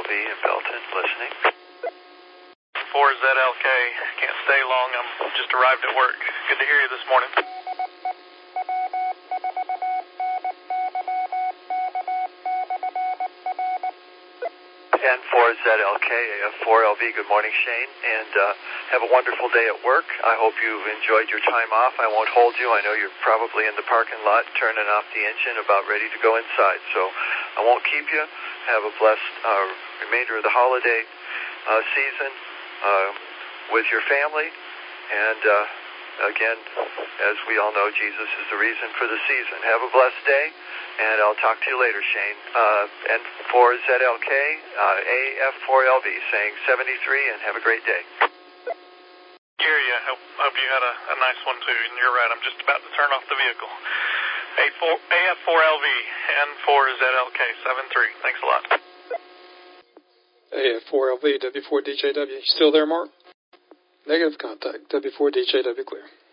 4LV in Belton, listening. 4ZLK, can't stay long, I'm just arrived at work. Good to hear you this morning. 4ZLK, AF4LV, good morning, Shane, and have a wonderful day at work. I hope you've enjoyed your time off. I won't hold you. I know you're probably in the parking lot turning off the engine, about ready to go inside, so I won't keep you. Have a blessed remainder of the holiday season with your family, and again, as we all know, Jesus is the reason for the season. Have a blessed day, and I'll talk to you later, Shane. N4ZLK, AF4LV, saying 73, and have a great day. Hear you. Hope you had a nice one, too. And you're right, I'm just about to turn off the vehicle. AF4LV, N4ZLK, 73. Thanks a lot. AF4LV, W4DJW. Still there, Mark? Negative contact, W4DJW clear.